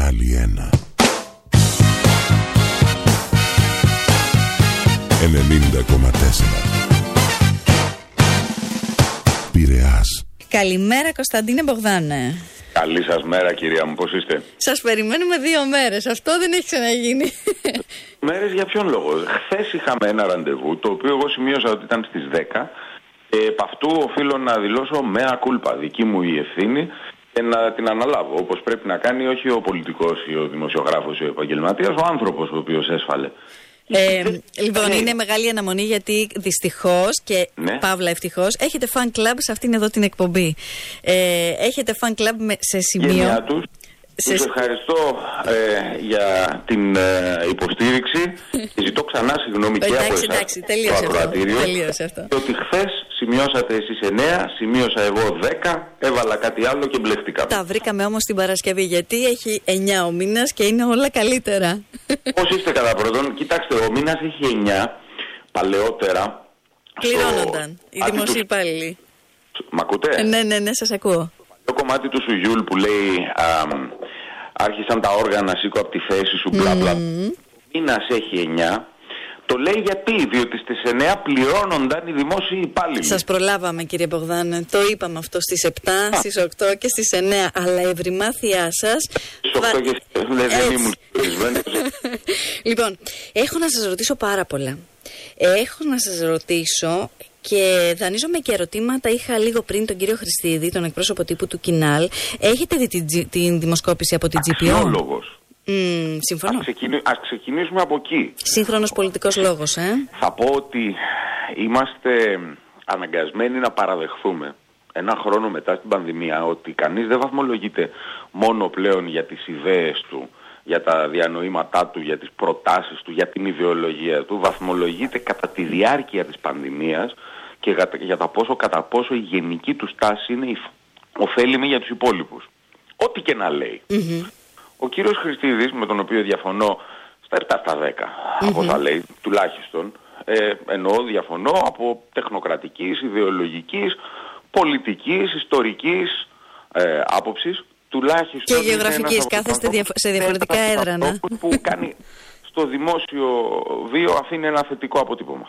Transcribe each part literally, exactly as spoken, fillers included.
άλλη ένα. ενενήντα κόμμα τέσσερα Πειραιάς. Καλημέρα Κωνσταντίνε Μπογδάνε. Καλή σας μέρα κυρία μου, πώς είστε? Σας περιμένουμε δύο μέρες, αυτό δεν έχει ξαναγίνει. Μέρες για ποιον λόγο? Χθες είχαμε ένα ραντεβού, το οποίο εγώ σημείωσα ότι ήταν στις δέκα. Και επ' αυτού οφείλω να δηλώσω μέα κούλπα, δική μου η ευθύνη, και να την αναλάβω όπως πρέπει να κάνει, όχι ο πολιτικός ή ο δημοσιογράφος ή ο επαγγελματίας, ο άνθρωπος ο οποίος έσφαλε. Ε, λοιπόν, είναι μεγάλη αναμονή γιατί δυστυχώς και ναι. παύλα ευτυχώς έχετε fan club σε αυτήν εδώ την εκπομπή. Ε, έχετε fan club σε σημείο. Γενιά τους. Σε... Τους ευχαριστώ ε, για την ε, υποστήριξη και ζητώ ξανά συγγνώμη και από εσάς το ακροατήριο, διότι χθες σημειώσατε εσείς εννέα, σημείωσα εγώ δέκα, έβαλα κάτι άλλο και μπλεχτικά. Τα βρήκαμε όμως την Παρασκευή, γιατί έχει εννιά ο μήνας και είναι όλα καλύτερα. Πώς είστε κατά πρώτον? Κοιτάξτε, ο μήνας έχει εννιά, παλαιότερα πληρώνονταν οι δημοσίοι υπάλληλοι. Μ' ακούτε? Ναι, ναι, ναι, σας ακούω. Το κομμάτι του Σουγιούλ που λέει α, άρχισαν τα όργανα, σήκω από τη θέση σου, μπλα μπλα. Mm. Μήνας έχει εννιά. Το λέει γιατί? Διότι στις εννέα πληρώνονταν οι δημόσιοι υπάλληλοι. Σας προλάβαμε κύριε Μπογδάνε. Το είπαμε αυτό στις επτά, α. στις οκτώ και στις εννέα. Αλλά η ευρημάθειά σας... Στις οκτώ και στις εννέα δεν ήμουν. Λοιπόν, έχω να σας ρωτήσω πάρα πολλά. Έχω να σας ρωτήσω... Και δανείζομαι και ερωτήματα. Είχα λίγο πριν τον κύριο Χριστίδη, τον εκπρόσωπο τύπου του Κινάλ. Έχετε δει την, την δημοσκόπηση από την τζι πι ο? Αξιόλογος. Mm, συμφωνώ. Ας, ξεκινη, ας ξεκινήσουμε από εκεί. Σύγχρονος πολιτικός λόγος, ε. Θα πω ότι είμαστε αναγκασμένοι να παραδεχθούμε ένα χρόνο μετά την πανδημία ότι κανείς δεν βαθμολογείται μόνο πλέον για τις ιδέες του, για τα διανοήματά του, για τις προτάσεις του, για την ιδεολογία του. Βαθμολογείται κατά τη διάρκεια της πανδημίας και για, για τα πόσο, κατά πόσο η γενική του στάση είναι ωφέλιμη για τους υπόλοιπους. Ό,τι και να λέει. Mm-hmm. Ο κύριος Χριστίδης, με τον οποίο διαφωνώ στα επτά στα δέκα, mm-hmm. από όσα λέει, τουλάχιστον, ε, εννοώ διαφωνώ από τεχνοκρατικής, ιδεολογικής, πολιτικής, ιστορικής ε, άποψης, τουλάχιστον... Και γεωγραφικής, κάθεστε διαφο- σε διαφορετικά έδρανα. Που κάνει στο δημόσιο βίο, αφήνει ένα θετικό αποτύπωμα.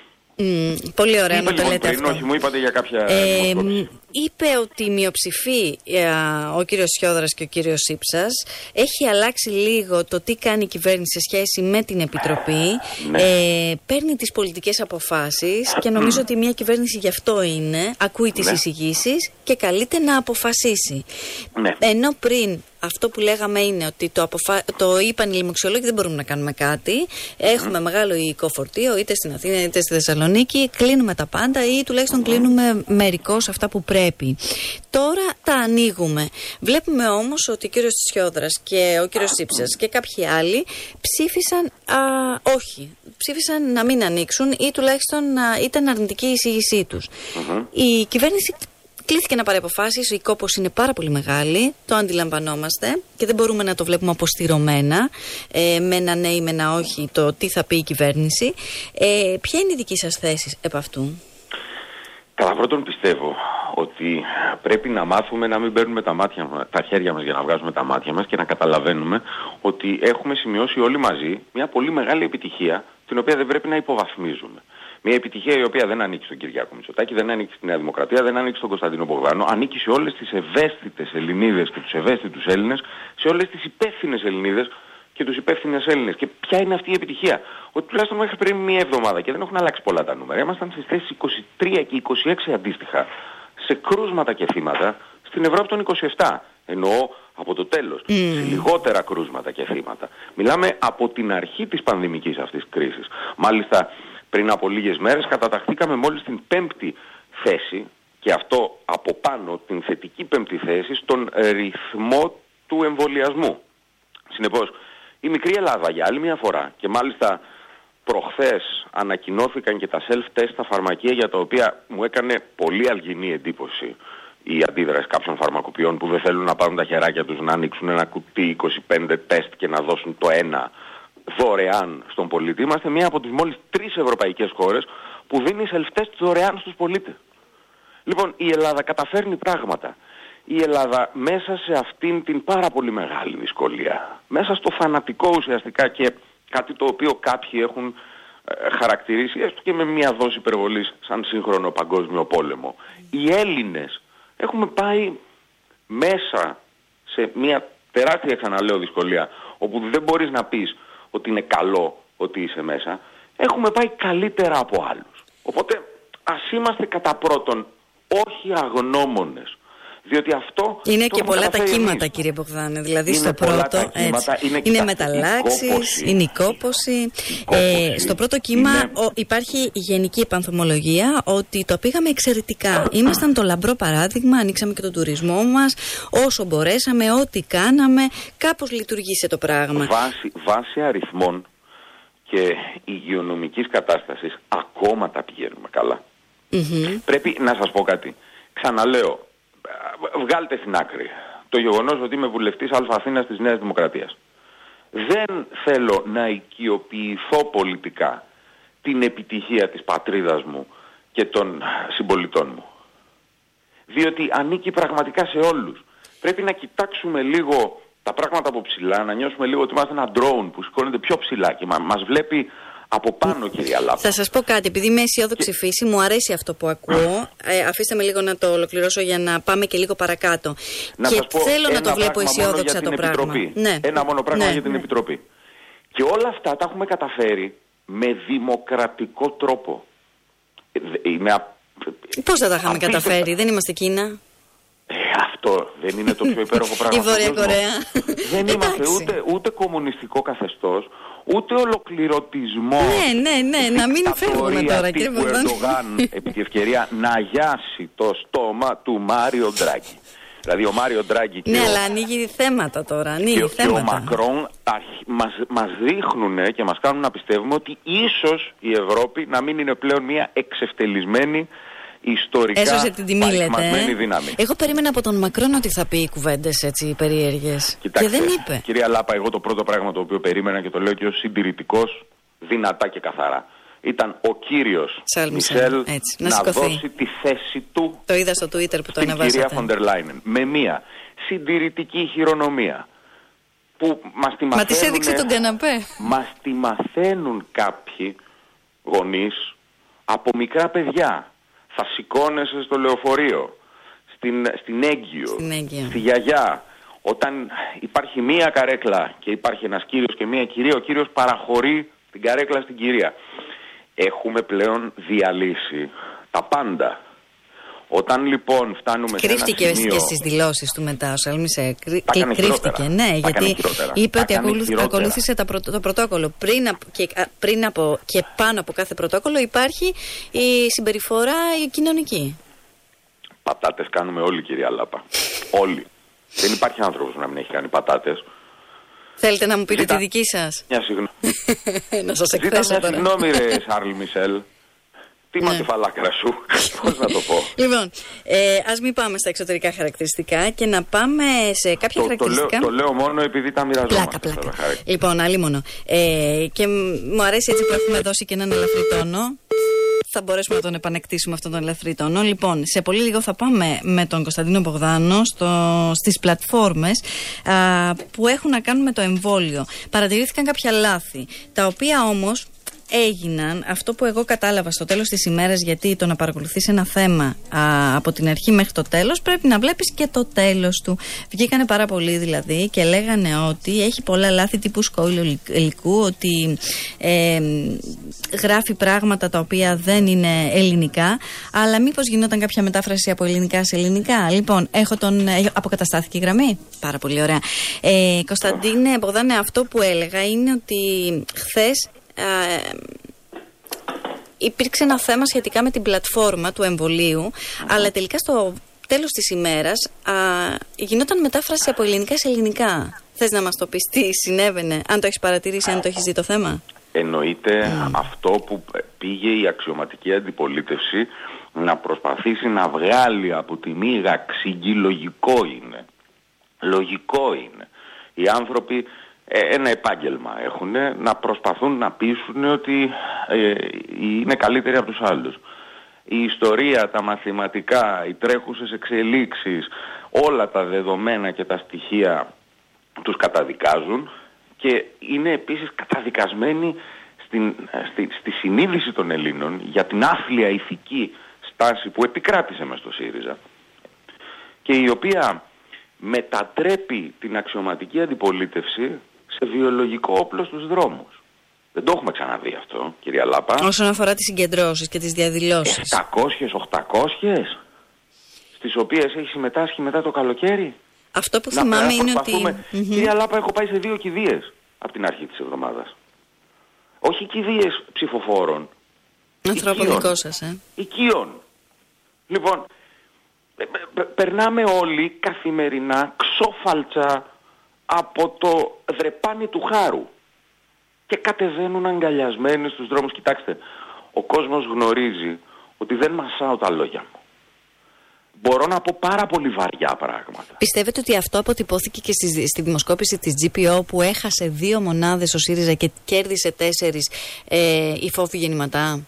Mm, πολύ ωραία να το λέτε πριν, αυτό. Όχι, μου είπατε για κάποια ε, είπε ότι η μειοψηφή, ο κύριος Σιόδρας και ο κύριος Σύψας, έχει αλλάξει λίγο το τι κάνει η κυβέρνηση σε σχέση με την Επιτροπή. Ναι. ε, παίρνει τις πολιτικές αποφάσεις και νομίζω ότι μια κυβέρνηση γι' αυτό είναι, ακούει τις ναι. εισηγήσεις και καλείται να αποφασίσει. Ναι. Ενώ πριν αυτό που λέγαμε είναι ότι το, αποφα... το είπαν οι λοιμοξιολόγοι, δεν μπορούμε να κάνουμε κάτι. Έχουμε mm. μεγάλο υλικό φορτίο, είτε στην Αθήνα είτε στη Θεσσαλονίκη. Κλείνουμε τα πάντα ή τουλάχιστον mm. κλείνουμε μερικώς αυτά που πρέπει. Τώρα τα ανοίγουμε. Βλέπουμε όμως ότι ο κύριος Σιόδρας και ο κύριος Σύψας και κάποιοι άλλοι ψήφισαν α, όχι. Ψήφισαν να μην ανοίξουν ή τουλάχιστον να ήταν αρνητική η εισήγησή τους. Mm-hmm. Η κυβέρνηση κλήθηκε να πάρει αποφάσεις, η κόπος είναι πάρα πολύ μεγάλη, το αντιλαμβανόμαστε και δεν μπορούμε να το βλέπουμε αποστηρωμένα, ε, με ένα ναι ή με ένα όχι, το τι θα πει η κυβέρνηση. Ε, ποια είναι η δική σας θέση επ' αυτού? Κατά πρώτον πιστεύω ότι πρέπει να μάθουμε να μην παίρνουμε τα, μάτια, τα χέρια μας για να βγάζουμε τα μάτια μας και να καταλαβαίνουμε ότι έχουμε σημειώσει όλοι μαζί μια πολύ μεγάλη επιτυχία, την οποία δεν πρέπει να υποβαθμίζουμε. Μια επιτυχία η οποία δεν ανήκει στον Κυριάκο Μητσοτάκη, δεν ανήκει στη Νέα Δημοκρατία, δεν ανήκει στον Κωνσταντίνο Μπογδάνο, ανήκει σε όλες τις ευαίσθητες Ελληνίδες και τους ευαίσθητους Έλληνες, σε όλες τις υπεύθυνες Ελληνίδες και τους υπεύθυνες Έλληνες. Και ποια είναι αυτή η επιτυχία? Ότι τουλάχιστον μέχρι πριν μία εβδομάδα, και δεν έχουν αλλάξει πολλά τα νούμερα, ήμασταν στις θέσεις είκοσι τρία και είκοσι έξι αντίστοιχα σε κρούσματα και θύματα στην Ευρώπη των είκοσι επτά. Εννοώ από το τέλος, mm. σε λιγότερα κρούσματα και θύματα. Μιλάμε από την αρχή της πανδημικής αυτής κρίσης. Μάλιστα, πριν από λίγες μέρες καταταχθήκαμε μόλις στην πέμπτη θέση, και αυτό από πάνω την θετική πέμπτη θέση, στον ρυθμό του εμβολιασμού. Συνεπώς, η μικρή Ελλάδα για άλλη μια φορά, και μάλιστα προχθές ανακοινώθηκαν και τα self-test στα φαρμακεία, για τα οποία μου έκανε πολύ αλγινή εντύπωση η αντίδραση κάποιων φαρμακοποιών που δεν θέλουν να πάρουν τα χεράκια τους να ανοίξουν ένα κουτί είκοσι πέντε τεστ και να δώσουν το ένα δωρεάν στον πολίτη. Είμαστε μία από τις μόλις τρεις ευρωπαϊκές χώρες που δίνει self-test δωρεάν στους πολίτες. Λοιπόν, η Ελλάδα καταφέρνει πράγματα. η Ελλάδα μέσα σε αυτήν την πάρα πολύ μεγάλη δυσκολία, μέσα στο φανατικό ουσιαστικά και κάτι το οποίο κάποιοι έχουν ε, χαρακτηρίσει έστω και με μια δόση υπερβολής σαν σύγχρονο παγκόσμιο πόλεμο. Οι Έλληνες έχουμε πάει μέσα σε μια τεράστια, ξαναλέω, δυσκολία, όπου δεν μπορείς να πεις ότι είναι καλό ότι είσαι μέσα. Έχουμε πάει καλύτερα από άλλους. Οπότε ας είμαστε κατά πρώτον όχι αγνώμονες. Διότι αυτό είναι και πολλά τα κύματα, εμείς. Κύριε Μπογδάνε. Δηλαδή είναι στο πρώτο κύματα, έτσι, είναι, είναι μεταλλάξεις, είναι η κόπωση. Ε, στο πρώτο κύμα είναι... ο, υπάρχει γενική επανθομολογία ότι το πήγαμε εξαιρετικά. Ήμασταν το λαμπρό παράδειγμα, ανοίξαμε και τον τουρισμό μας, όσο μπορέσαμε, ό,τι κάναμε, κάπως λειτουργήσε το πράγμα. Βάσει, βάσει αριθμών και υγειονομικής κατάστασης ακόμα τα πηγαίνουμε καλά. Mm-hmm. Πρέπει να σας πω κάτι. Ξαναλέω, βγάλτε στην άκρη το γεγονός ότι είμαι βουλευτής Α Αθήνας της Νέας Δημοκρατίας. Δεν θέλω να οικειοποιηθώ πολιτικά την επιτυχία της πατρίδας μου και των συμπολιτών μου. Διότι ανήκει πραγματικά σε όλους. Πρέπει να κοιτάξουμε λίγο τα πράγματα από ψηλά, να νιώσουμε λίγο ότι είμαστε ένα drone που σηκώνεται πιο ψηλά και μας βλέπει από πάνω, κυρία Λάπα. Θα σας πω κάτι, επειδή είμαι αισιόδοξη και... φύση, μου αρέσει αυτό που ακούω. Ε, αφήστε με λίγο να το ολοκληρώσω για να πάμε και λίγο παρακάτω. Να και σας πω θέλω ένα να το βλέπω αισιόδοξα το πράγμα. Ναι. Ένα μόνο πράγμα ναι, για την ναι. Επιτροπή. Και όλα αυτά τα έχουμε καταφέρει με δημοκρατικό τρόπο. Είμαι α... Πώς θα τα είχαμε καταφέρει, δεν είμαστε Κίνα. Ε, αυτό δεν είναι το πιο υπέροχο πράγμα. Η Βόρεια Κορέα. Δεν είμαστε ούτε, ούτε κομμουνιστικό καθεστώς, ούτε ολοκληρωτισμό. Ναι, ναι, ναι, να μην φεύγουμε τώρα, κύριε Μπογδάνη. Ο Ερντογάν, επί τη ευκαιρία, να αγιάσει το στόμα του Μάριο Ντράγκη. Δηλαδή ο Μάριο Ντράγκη και, ναι, ο... αλλά ανοίγει θέματα τώρα. Ανοίγει και, θέματα. και ο Μακρόν μας, μας δείχνουν και μας κάνουν να πιστεύουμε ότι ίσως η Ευρώπη να μην είναι πλέον μια εξευτελισμένη ιστορικά παγισματμένη δύναμη. Εγώ περίμενα από τον Μακρόν ότι θα πει κουβέντες έτσι περίεργες. Κοιτάξτε, και δεν είπε. Κυρία Λάπα, εγώ το πρώτο πράγμα το οποίο περίμενα και το λέω και ως συντηρητικός, δυνατά και καθαρά, ήταν ο κύριος Μισελ να, να δώσει τη θέση του. Το είδα στο Twitter που το ανεβάσατε. Στην κυρία Φοντερ Λάινεν. Με μια συντηρητική χειρονομία που μας τη μαθαίνουν. Μα της έδειξε τον καναπέ. Μας τη μαθαίνουν κάποιοι γονείς από μικρά παιδιά. Θα σηκώνεσαι στο λεωφορείο, στην, στην Έγκυο, στην Έγκυο, στη γιαγιά. Όταν υπάρχει μία καρέκλα και υπάρχει ένας κύριος και μία κυρία, ο κύριος παραχωρεί την καρέκλα στην κυρία. Έχουμε πλέον διαλύσει τα πάντα. Όταν λοιπόν φτάνουμε κρύφτηκε σε ένα σημείο... και στις δηλώσεις του μετά ο Σαλμισέ. Κρύφτηκε, ναι, γιατί είπε ότι ακολούθησε, ακολούθησε τα πρωτο, το πρωτόκολλο. Πριν, από, και, πριν από και πάνω από κάθε πρωτόκολλο υπάρχει η συμπεριφορά η κοινωνική. Πατάτες κάνουμε όλοι, κυρία Λάπα. Όλοι. Δεν υπάρχει άνθρωπος που να μην έχει κάνει πατάτες. Θέλετε να μου πείτε Ζήτα... τη δική σας? Μια συγγνώμη. Να σας εκθέσω τώρα. Συγγνώμη ρε Σάρλ Μισελ. Τι μα τη φαλάκρα σου, πώς να το πω. Λοιπόν, ε, ας μην πάμε στα εξωτερικά χαρακτηριστικά και να πάμε σε κάποια το, χαρακτηριστικά. Το λέω, το λέω μόνο επειδή τα μοιραζόμαστε. Πλάκα, πλάκα. Λοιπόν, αλίμονο. Ε, και μου αρέσει έτσι που έχουμε δώσει και έναν ελαφρύ τόνο. Θα μπορέσουμε να τον επανεκτήσουμε αυτόν τον ελαφρύ τόνο. Λοιπόν, σε πολύ λίγο θα πάμε με τον Κωνσταντίνο Μπογδάνο στο, στις πλατφόρμες α, που έχουν να κάνουν με το εμβόλιο. Παρατηρήθηκαν κάποια λάθη, τα οποία όμως έγιναν, αυτό που εγώ κατάλαβα στο τέλος της ημέρας, γιατί το να παρακολουθείς ένα θέμα α, από την αρχή μέχρι το τέλος πρέπει να βλέπεις και το τέλος του. Βγήκανε πάρα πολλοί δηλαδή και λέγανε ότι έχει πολλά λάθη τύπου σκόιλου υλικού, ότι ε, γράφει πράγματα τα οποία δεν είναι ελληνικά, αλλά μήπως γινόταν κάποια μετάφραση από ελληνικά σε ελληνικά. Λοιπόν, έχω τον, αποκαταστάθηκε η γραμμή. Πάρα πολύ ωραία. Ε, Κωνσταντίνε Μπογδάνε, αυτό που έλεγα είναι ότι χθες Uh, υπήρξε ένα θέμα σχετικά με την πλατφόρμα του εμβολίου, mm-hmm. αλλά τελικά στο τέλος της ημέρας uh, γινόταν μετάφραση από ελληνικά σε ελληνικά. Θες να μας το πεις τι συνέβαινε, αν το έχεις παρατηρήσει, αν το έχεις δει το θέμα? Εννοείται mm. αυτό που πήγε η αξιωματική αντιπολίτευση να προσπαθήσει να βγάλει από τη μίγα ξύγκη. Λογικό είναι. Λογικό είναι. Οι άνθρωποι ένα επάγγελμα έχουν, να προσπαθούν να πείσουν ότι ε, είναι καλύτεροι από τους άλλους. η ιστορία, τα μαθηματικά, οι τρέχουσες εξελίξεις, όλα τα δεδομένα και τα στοιχεία τους καταδικάζουν και είναι επίσης καταδικασμένοι στην, στη, στη συνείδηση των Ελλήνων για την άθλια ηθική στάση που επικράτησε μες στο ΣΥΡΙΖΑ και η οποία μετατρέπει την αξιωματική αντιπολίτευση σε βιολογικό όπλο στους δρόμους. Δεν το έχουμε ξαναδεί αυτό, κυρία Λάπα. Όσον αφορά τις συγκεντρώσεις και τις διαδηλώσεις. επτακόσιες, οχτακόσιες, στις οποίες έχει συμμετάσχει μετά το καλοκαίρι. Αυτό που να, θυμάμαι είναι ότι... Κυρία Λάπα, έχω πάει σε δύο κηδείες από την αρχή της εβδομάδας. Όχι κηδείες ψηφοφόρων. Ανθρώπων δικό σας, ε. Οικείων. Λοιπόν, περνάμε όλοι καθημερινά ξόφαλτσα από το δρεπάνι του χάρου και κατεβαίνουν αγκαλιασμένοι στους δρόμους. Κοιτάξτε, ο κόσμος γνωρίζει ότι δεν μασάω τα λόγια μου. Μπορώ να πω πάρα πολύ βαριά πράγματα. Πιστεύετε ότι αυτό αποτυπώθηκε και στη, στη δημοσκόπηση της τζι πι ο που έχασε δύο μονάδες ο ΣΥΡΙΖΑ και κέρδισε τέσσερις ε, η φόβη γεννηματά?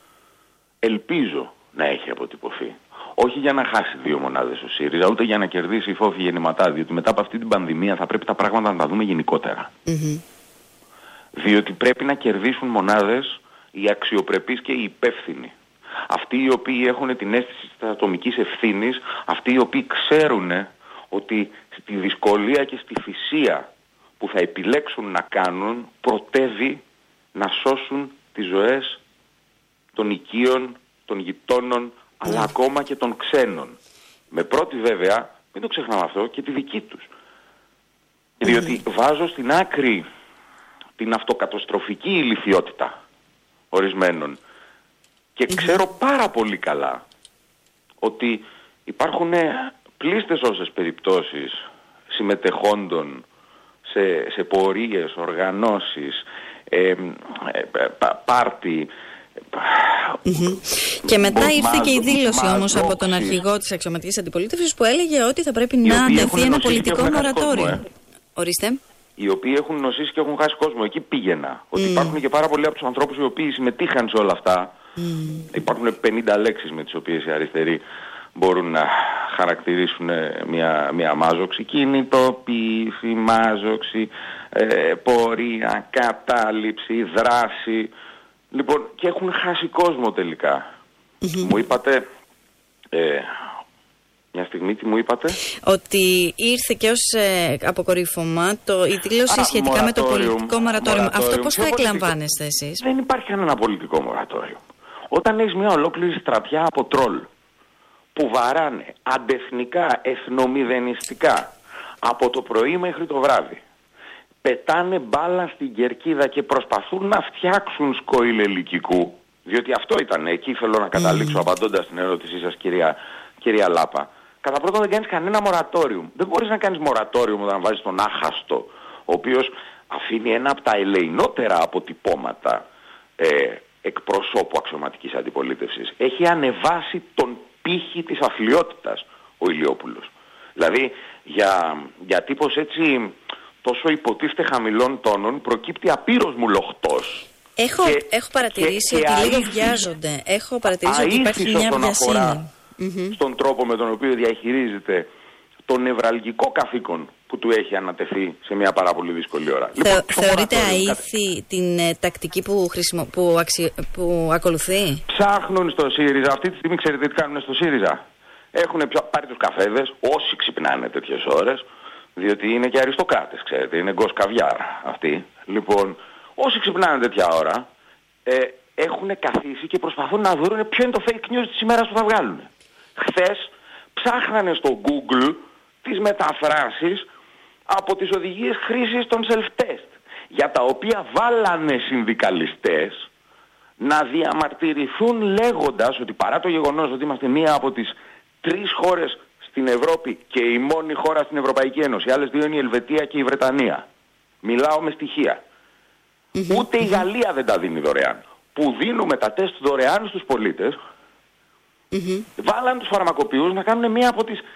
Ελπίζω να έχει αποτυπωθεί. Όχι για να χάσει δύο μονάδες ο ΣΥΡΙΖΑ, ούτε για να κερδίσει η φόβη γεννηματά, διότι μετά από αυτή την πανδημία θα πρέπει τα πράγματα να τα δούμε γενικότερα. Mm-hmm. Διότι πρέπει να κερδίσουν μονάδες οι αξιοπρεπείς και οι υπεύθυνοι. Αυτοί οι οποίοι έχουν την αίσθηση της ατομικής ευθύνης, αυτοί οι οποίοι ξέρουν ότι στη δυσκολία και στη θυσία που θα επιλέξουν να κάνουν πρωτεύει να σώσουν τις ζωές των οικείων, των γειτόνων, αλλά ακόμα και των ξένων. Με πρώτη βέβαια, μην το ξεχνάμε αυτό, και τη δική τους. Διότι βάζω στην άκρη την αυτοκαταστροφική ηλιθιότητα ορισμένων και ξέρω πάρα πολύ καλά ότι υπάρχουν πλήστες όσες περιπτώσεις συμμετεχόντων σε, σε πορείες, οργανώσεις, ε, ε, πάρτι. Mm-hmm. Και μετά μπο, ήρθε και η δήλωση όμως από τον αρχηγό της αξιωματικής αντιπολίτευσης που έλεγε ότι θα πρέπει να τεθεί ένα πολιτικό μορατόριο. Ε. Ορίστε. Οι οποίοι έχουν νοσήσει και έχουν χάσει κόσμο. Εκεί πήγαινα. Ότι mm. υπάρχουν και πάρα πολλοί από τους ανθρώπους οι οποίοι συμμετείχαν σε όλα αυτά. Mm. Υπάρχουν πενήντα λέξεις με τις οποίες οι αριστεροί μπορούν να χαρακτηρίσουν μια, μια μάζοξη. Κινητοποίηση, μάζοξη, ε, πορεία, κατάληψη, δράση. Λοιπόν, και έχουν χάσει κόσμο τελικά. Mm-hmm. Μου είπατε... Ε, μια στιγμή τι μου είπατε? Ότι ήρθε και ως ε, αποκορύφωμα το, η δήλωση Α, σχετικά με το πολιτικό μορατόριο. Αυτό πώς θα εκλαμβάνεστε εσείς? Δεν υπάρχει κανένα πολιτικό μορατόριο. Όταν έχεις μια ολόκληρη στρατιά από τρόλ που βαράνε αντεθνικά, εθνομηδενιστικά από το πρωί μέχρι το βράδυ, πετάνε μπάλα στην κερκίδα και προσπαθούν να φτιάξουν σκοήλ ελικικού, διότι αυτό ήταν, εκεί θέλω να καταλήξω mm. απαντώντας στην ερώτησή σας, κυρία, κυρία Λάπα. Κατά πρώτον, δεν κάνεις κανένα μορατόριο. Δεν μπορείς να κάνεις μορατόριο όταν βάζεις τον άχαστο, ο οποίος αφήνει ένα από τα ελεηνότερα αποτυπώματα ε, εκπροσώπου αξιωματικής αντιπολίτευσης. Έχει ανεβάσει τον πύχη της αθλιότητας ο Ηλιόπουλος. Δηλαδή, για, για τύπος έτσι τόσο υποτίθεται χαμηλών τόνων προκύπτει απείρως μουλοχτός. Έχω, και, έχω παρατηρήσει και, ότι και λίγο βιάζονται. Έχω παρατηρήσει ότι υπάρχει μια βιασύνη. Mm-hmm. Στον τρόπο με τον οποίο διαχειρίζεται το νευραλγικό καθήκον που του έχει ανατεθεί σε μια πάρα πολύ δύσκολη ώρα. Θε, λοιπόν, θεωρείτε αήθη την ε, τακτική που, χρησιμο, που, αξι, που ακολουθεί? Ψάχνουν στο ΣΥΡΙΖΑ. Αυτή τη στιγμή ξέρετε τι κάνουν στο ΣΥΡΙΖΑ? Έχουν πάρει τους καφέδες, όσοι ξυπνάνε τέτοιες ώρες, διότι είναι και αριστοκράτες, ξέρετε, είναι γκος καβιάρ αυτοί. Λοιπόν, όσοι ξυπνάνε τέτοια ώρα, ε, έχουν καθίσει και προσπαθούν να βρουν ποιο είναι το fake news της ημέρας που θα βγάλουν. Χθες ψάχνανε στο Google τις μεταφράσεις από τις οδηγίες χρήσης των self-test, για τα οποία βάλανε συνδικαλιστές να διαμαρτυρηθούν λέγοντας ότι παρά το γεγονός ότι είμαστε μία από τις τρεις χώρες στην Ευρώπη και η μόνη χώρα στην Ευρωπαϊκή Ένωση, οι άλλες δύο είναι η Ελβετία και η Βρετανία. Μιλάω με στοιχεία. Mm-hmm. Ούτε η Γαλλία δεν τα δίνει δωρεάν. Που δίνουμε τα τεστ δωρεάν στους πολίτες, mm-hmm. βάλαν τους φαρμακοποιούς να κάνουν μία από τις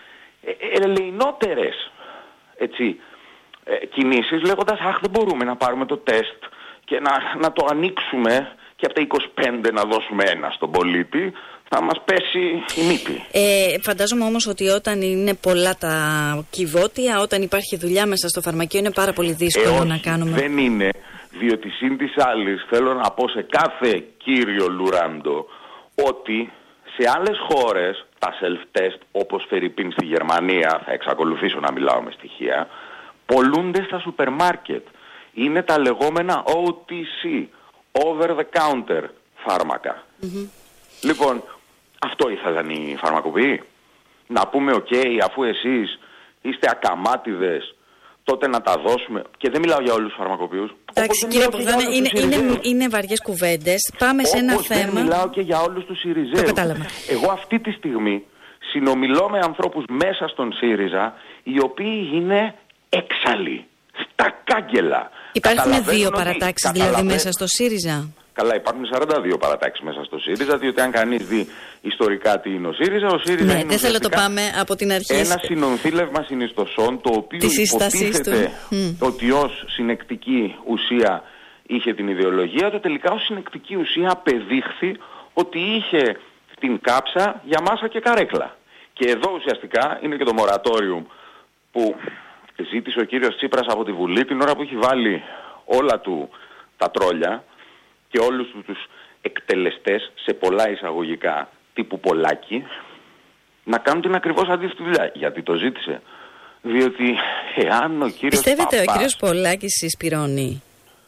ελεηνότερες έτσι, ε, κινήσεις, λέγοντας αχ, δεν μπορούμε να πάρουμε το τεστ και να, να το ανοίξουμε και από τα είκοσι πέντε να δώσουμε ένα στον πολίτη. θα μας πέσει η μύτη. Ε, φαντάζομαι όμως ότι όταν είναι πολλά τα κυβότια, όταν υπάρχει δουλειά μέσα στο φαρμακείο, είναι πάρα πολύ δύσκολο ε, να κάνουμε. Δεν είναι, διότι συν της άλλης θέλω να πω σε κάθε κύριο Λουράντο ότι σε άλλες χώρες τα self-test, όπως φερειπίν στη Γερμανία, θα εξακολουθήσω να μιλάω με στοιχεία, πολλούνται στα σούπερ μάρκετ. Είναι τα λεγόμενα ο τι σι, over the counter φάρμακα. Mm-hmm. Λοιπόν, αυτό ήθελαν οι φαρμακοποιοί. Να πούμε, οκ, okay, αφού εσείς είστε ακαμάτιδες, τότε να τα δώσουμε. Και δεν μιλάω για όλους τους φαρμακοποιούς. Εντάξει, κύριε Μπογδάνε, είναι, είναι, είναι βαριές κουβέντες. Πάμε σε ένα Όπως θέμα. Δεν μιλάω και για όλους τους ΣΥΡΙΖΑΙΟΥ. Το κατάλαβα. Εγώ αυτή τη στιγμή συνομιλώ με ανθρώπους μέσα στον ΣΥΡΙΖΑ, οι οποίοι είναι έξαλλοι, στα κάγκελα. Υπάρχουν δύο παρατάξεις δηλαδή μέσα στο ΣΥΡΙΖΑ. Καλά, υπάρχουν σαράντα δύο παρατάξεις μέσα στο ΣΥΡΙΖΑ, διότι αν κανείς δει ιστορικά τι είναι ο ΣΥΡΙΖΑ, ο ΣΥΡΙΖΑ ναι, είναι δεν θέλω το πάμε από την αρχή. Ένα συνονθήλευμα συνιστοσών, το οποίο υποτίθεται mm. ότι ως συνεκτική ουσία είχε την ιδεολογία του, τελικά ως συνεκτική ουσία απεδείχθη ότι είχε την κάψα για μάσα και καρέκλα. Και εδώ ουσιαστικά είναι και το μορατόριουμ που ζήτησε ο κύριος Τσίπρας από τη Βουλή την ώρα που έχει βάλει όλα του τα τρόλια και όλους τους εκτελεστές σε πολλά εισαγωγικά τύπου Πολάκη να κάνουν την ακριβώς αντίθετη δουλειά. Γιατί το ζήτησε. Διότι εάν ο κύριος Πιστεύετε Παπάς... ο κύριος Πολάκης συσπυρώνει?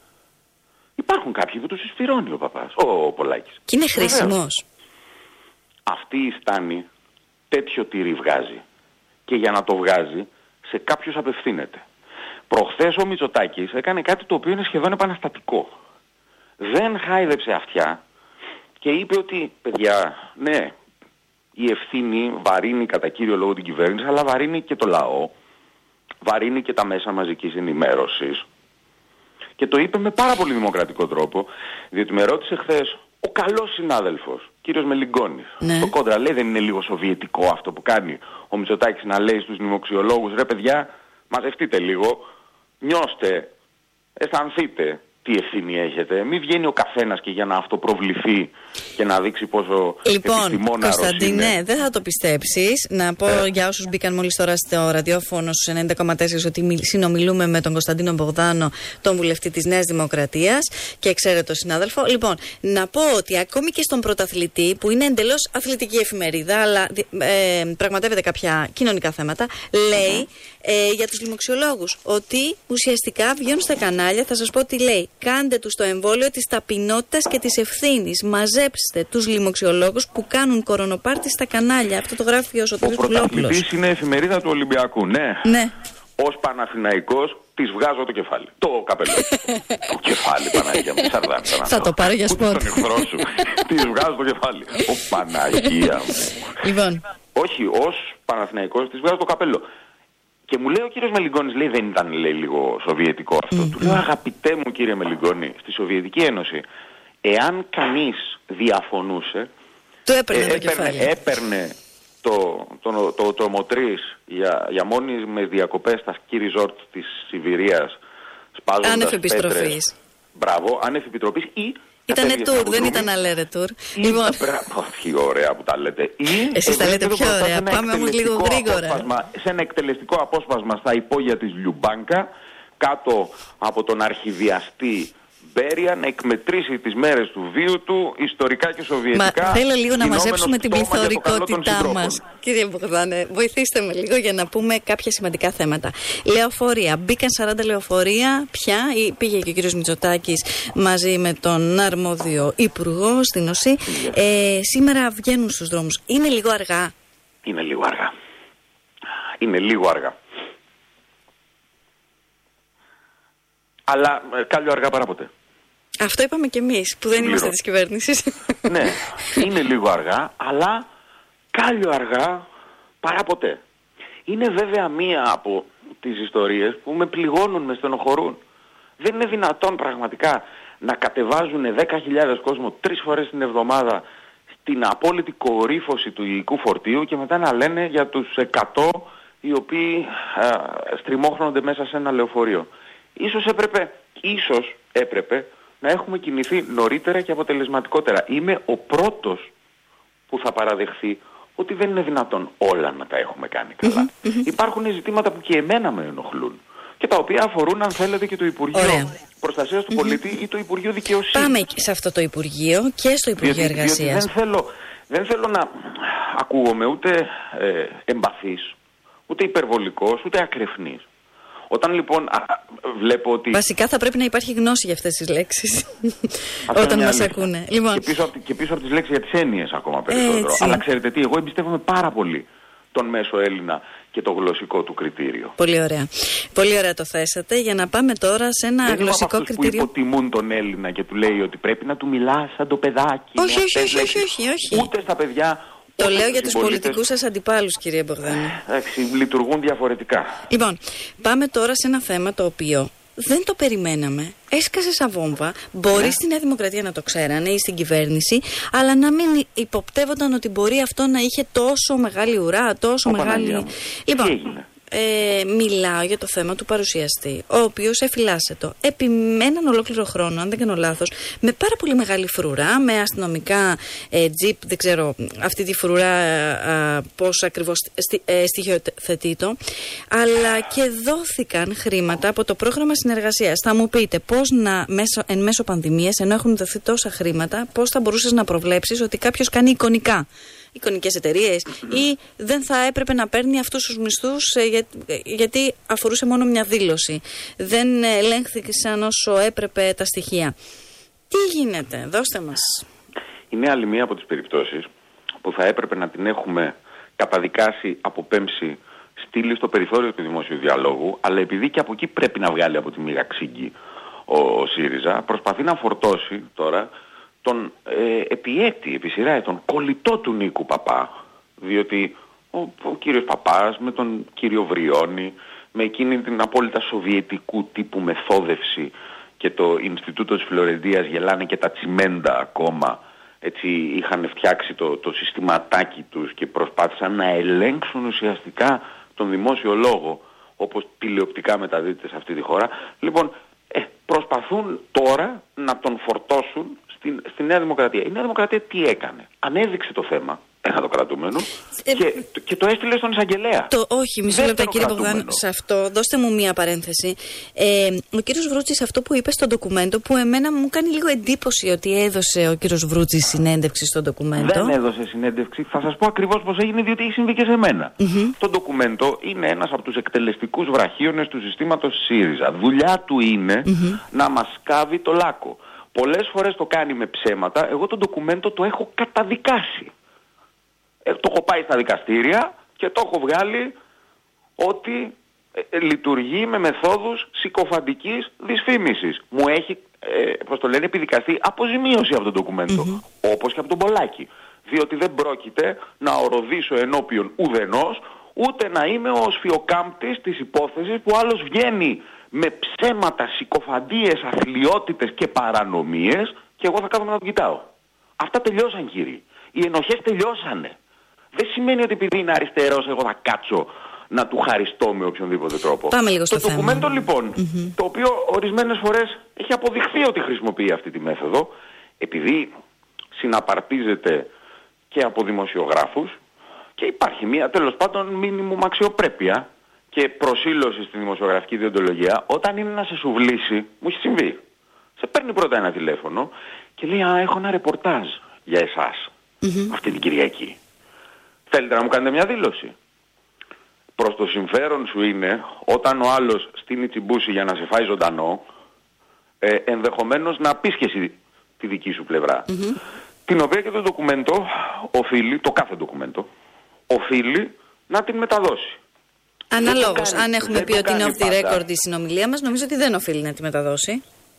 Υπάρχουν κάποιοι που τους συσπυρώνει ο Παπάς, ο, ο Πολάκης. Και είναι χρήσιμος. Αυτή η στάνη τέτοιο τυρί βγάζει. Και για να το βγάζει σε κάποιους απευθύνεται. Προχθές ο Μητσοτάκης έκανε κάτι το οποίο είναι σχεδόν επαναστατικό. Δεν χάιδεψε αυτιά και είπε ότι, παιδιά, ναι, η ευθύνη βαρύνει κατά κύριο λόγο την κυβέρνηση, αλλά βαρύνει και το λαό, βαρύνει και τα μέσα μαζικής ενημέρωσης. Και το είπε με πάρα πολύ δημοκρατικό τρόπο, διότι με ρώτησε χθες ο καλός συνάδελφος, κύριος Μελιγκόνης, ναι. στο κόντρα, λέει, δεν είναι λίγο σοβιετικό αυτό που κάνει ο Μητσοτάκης να λέει στους δημοξιολόγους, ρε παιδιά, μαζευτείτε λίγο, νιώστε, αισθανθείτε τι ευθύνη έχετε. Μην βγαίνει ο καθένας και για να αυτοπροβληθεί και να δείξει πόσο λοιπόν, επιστημόναρος Κωνσταντίνε, είναι. δεν θα το πιστέψεις. Να πω ε. για όσους μπήκαν μόλις τώρα στο ραδιόφωνο στους ενενήντα κόμμα τέσσερα ότι συνομιλούμε με τον Κωνσταντίνο Μπογδάνο, τον βουλευτή της Νέας Δημοκρατίας και εξαίρετο συνάδελφο. Λοιπόν, να πω ότι ακόμη και στον Πρωταθλητή, που είναι εντελώς αθλητική εφημερίδα, αλλά ε, πραγματεύεται κάποια κοινωνικά θέματα, λέει mm-hmm. ε, για τους δημοξιολόγους ότι ουσιαστικά βγαίνουν στα κανάλια, θα σας πω τι λέει. Κάντε τους το εμβόλιο της ταπεινότητας και της ευθύνης. Μαζέψτε τους λοιμοξιολόγους που κάνουν κορονοπάρτι στα κανάλια. Αυτό το γράφει ο Σωτήρης Πουλόπουλος. Ο Πρωταθλητής είναι εφημερίδα του Ολυμπιακού, ναι. Ναι. Ως Παναθηναϊκός της βγάζω το κεφάλι. Το καπέλο. Το κεφάλι, Παναγία μου. Σαρδάμ, θα το πάρω για σπότ. Τον εχθρό σου. Της βγάζω το κεφάλι. Ο Παναγία μου. Λοιπόν. Όχι, ως Παναθηναϊκός της βγάζω το καπέλο. Και μου λέει ο κύριος Μελιγκόνης, λέει, δεν ήταν, λέει, λίγο σοβιετικό αυτό. Mm-hmm. Του λέω, αγαπητέ μου κύριε Μελιγκόνη, στη Σοβιετική Ένωση, εάν κανείς διαφωνούσε, του έπαιρνε, ε, το έπαιρνε, κεφάλι. έπαιρνε το, το, το, το, το μοτρίς για, για μόνιμες διακοπές στα σκι ριζόρτ της Σιβηρίας, σπάζοντας άνευ επιστροφής. Πέτρες. Μπράβο, άνευ επιτροπής ή... Ήτανε tour, δεν ήταν αλέρε tour. Λοιπόν. Τι ωραία που τα λέτε. Εσείς τα λέτε πιο ωραία. Πάμε όμως λίγο γρήγορα. Σε ένα εκτελεστικό απόσπασμα στα υπόγεια της Λιουμπάνκα, κάτω από τον αρχιδιαστή Μπέρια, να εκμετρήσει τις μέρες του βίου του ιστορικά και σοβιετικά. Μα θέλω λίγο να μαζέψουμε την πληθωρικότητά μας. Κύριε Μπογδάνε, βοηθήστε με λίγο για να πούμε κάποια σημαντικά θέματα. Λεωφορεία. Μπήκαν σαράντα λεωφορεία πια. Πήγε και ο κύριος Μητσοτάκης μαζί με τον αρμόδιο υπουργό στην ΟΣΥ. Ε, σήμερα βγαίνουν στους δρόμους. Είναι λίγο αργά. Είναι λίγο αργά. Είναι λίγο αργά. Αλλά ε, κάλλιο αργά παρά ποτέ. Αυτό είπαμε κι εμείς που δεν Συμπληρώ. είμαστε της κυβέρνησης. Ναι, είναι λίγο αργά, αλλά κάλλιο αργά παρά ποτέ. Είναι βέβαια μία από τις ιστορίες που με πληγώνουν, με στενοχωρούν. Δεν είναι δυνατόν πραγματικά να κατεβάζουν δέκα χιλιάδες κόσμο τρεις φορές την εβδομάδα στην απόλυτη κορύφωση του υλικού φορτίου και μετά να λένε για τους εκατό οι οποίοι α, στριμώχνονται μέσα σε ένα λεωφορείο. Ίσως έπρεπε, ίσως έπρεπε να έχουμε κινηθεί νωρίτερα και αποτελεσματικότερα. Είμαι ο πρώτος που θα παραδεχθεί ότι δεν είναι δυνατόν όλα να τα έχουμε κάνει καλά. Mm-hmm. Υπάρχουν ζητήματα που και εμένα με ενοχλούν και τα οποία αφορούν, αν θέλετε, και το Υπουργείο Προστασίας του mm-hmm. Πολίτη ή το Υπουργείο Δικαιοσύνης. Πάμε σε αυτό το Υπουργείο και στο Υπουργείο διότι, Εργασίας. Διότι δεν, θέλω, δεν θέλω να ακούγομαι ούτε ε, εμπαθής, ούτε υπερβολικός, ούτε ακρεφνής. Όταν λοιπόν α, βλέπω ότι... Βασικά θα πρέπει να υπάρχει γνώση για αυτές τις λέξεις όταν μας ακούνε. Λοιπόν... Και, πίσω από, και πίσω από τις λέξεις για τις έννοιες ακόμα περισσότερο. Έτσι. Αλλά ξέρετε τι, εγώ εμπιστεύομαι πάρα πολύ τον μέσο Έλληνα και το γλωσσικό του κριτήριο. Πολύ ωραία. Πολύ ωραία το θέσατε. Για να πάμε τώρα σε ένα δεν γλωσσικό κριτήριο. κριτήριο. Που υποτιμούν τον Έλληνα και του λέει ότι πρέπει να του μιλάς σαν το παιδάκι. Όχι, όχι, όχι, όχι, όχι, όχι. Ούτε στα παιδιά. Το λέω για τους πολιτικούς σας αντιπάλους, κύριε Μπογδάνη. Εντάξει, λειτουργούν διαφορετικά. Λοιπόν, πάμε τώρα σε ένα θέμα το οποίο δεν το περιμέναμε. Έσκασε σαν βόμβα. Μπορεί ναι. στη Νέα Δημοκρατία να το ξέρανε ή στην κυβέρνηση, αλλά να μην υποπτεύονταν ότι μπορεί αυτό να είχε τόσο μεγάλη ουρά, τόσο Ο μεγάλη. Λοιπόν. Ε, μιλάω για το θέμα του παρουσιαστή, ο οποίος εφυλάσσεται επί έναν ολόκληρο χρόνο, αν δεν κάνω λάθος, με πάρα πολύ μεγάλη φρουρά, με αστυνομικά ε, τζιπ, δεν ξέρω αυτή τη φρουρά ε, πώς ακριβώς στι, ε, στοιχειοθετεί το, αλλά και δόθηκαν χρήματα από το πρόγραμμα συνεργασίας. Θα μου πείτε πώς να, μέσω, εν μέσω πανδημίας, ενώ έχουν δοθεί τόσα χρήματα, πώς θα μπορούσες να προβλέψεις ότι κάποιος κάνει εικονικά εικονικές εταιρείες ή δεν θα έπρεπε να παίρνει αυτούς τους μισθούς ε, για, ε, γιατί αφορούσε μόνο μια δήλωση. Δεν ελέγχθηκαν όσο έπρεπε τα στοιχεία. Τι γίνεται, δώστε μας. Είναι άλλη μία από τις περιπτώσεις που θα έπρεπε να την έχουμε καταδικάσει, αποπέμψει, στείλει στο περιθώριο του δημόσιου διαλόγου, αλλά επειδή και από εκεί πρέπει να βγάλει από τη μοίρα ξύγκη ο, ο ΣΥΡΙΖΑ, προσπαθεί να φορτώσει τώρα τον ε, επιέτη, επί σειρά ετών, κολλητό του Νίκου Παπά, διότι ο, ο κύριος Παπάς με τον κύριο Βριώνη, με εκείνη την απόλυτα σοβιετικού τύπου μεθόδευση και το Ινστιτούτο της Φλωρεντίας γελάνε και τα τσιμέντα ακόμα, έτσι είχαν φτιάξει το, το συστηματάκι τους και προσπάθησαν να ελέγξουν ουσιαστικά τον δημόσιο λόγο, όπως τηλεοπτικά μεταδίδεται σε αυτή τη χώρα. Λοιπόν, ε, προσπαθούν τώρα να τον φορτώσουν Στη, στη Νέα Δημοκρατία. Η Νέα Δημοκρατία τι έκανε? Ανέδειξε το θέμα, ένα το κρατούμενο, ε, και, και το έστειλε στον εισαγγελέα. Το, όχι, μισό λεπτό κύριε Μπογδάνη, σε αυτό δώστε μου μία παρένθεση. Ε, ο κύριος Βρούτσης αυτό που είπε στο ντοκουμέντο, που εμένα μου κάνει λίγο εντύπωση ότι έδωσε ο κύριος Βρούτσης συνέντευξη στο ντοκουμέντο. Δεν έδωσε συνέντευξη, θα σας πω ακριβώς πώς έγινε, διότι έχει συμβεί και σε μένα. Mm-hmm. Το ντοκουμέντο είναι ένας από τους εκτελεστικούς βραχίονες του συστήματος ΣΥΡΙΖΑ. Δουλειά του είναι mm-hmm. να μας σκάβει το λάκκο. Πολλές φορές το κάνει με ψέματα. Εγώ το ντοκουμέντο το έχω καταδικάσει. Ε, το έχω πάει στα δικαστήρια και το έχω βγάλει ότι ε, λειτουργεί με μεθόδους συκοφαντικής δυσφήμισης. Μου έχει, ε, πώς το λένε, επιδικαστεί αποζημίωση από το ντοκουμέντο. Mm-hmm. Όπως και από τον Πολάκη. Διότι δεν πρόκειται να οροδήσω ενώπιον ουδενός, ούτε να είμαι ο σφιοκάμπτης της υπόθεσης που άλλος βγαίνει με ψέματα, συκοφαντίες, αθλιότητες και παρανομίες και εγώ θα κάθομαι να τον κοιτάω. Αυτά τελειώσαν, κύριοι. Οι ενοχές τελειώσανε. Δεν σημαίνει ότι επειδή είναι αριστερός εγώ θα κάτσω να του χαριστώ με οποιονδήποτε τρόπο. Πάμε λίγο στο το θέμα. ντοκουμέντο λοιπόν, mm-hmm. το οποίο ορισμένες φορές έχει αποδειχθεί ότι χρησιμοποιεί αυτή τη μέθοδο, επειδή συναπαρτίζεται και από δημοσιογράφους και υπάρχει μια τέλος πάντων μίνιμουμ αξιοπρέπεια και προσήλωση στη δημοσιογραφική διοντολογία, όταν είναι να σε σουβλήσει, μου έχει συμβεί. Σε παίρνει πρώτα ένα τηλέφωνο και λέει «Α, έχω ένα ρεπορτάζ για εσάς mm-hmm. αυτή την Κυριακή. Θέλετε να μου κάνετε μια δήλωση?» Προς το συμφέρον σου είναι, όταν ο άλλος στείνει τσιμπούση για να σε φάει ζωντανό, ε, ενδεχομένως να πεις και εσύ τη δική σου πλευρά. Mm-hmm. Την οποία και το ντοκουμέντο οφείλει, το κάθε ντοκουμέντο, οφείλει να την μεταδώσει. Αναλόγως, αν έχουμε πει ότι είναι off the record η συνομιλία μας, νομίζω ότι δεν οφείλει να τη μεταδώσει.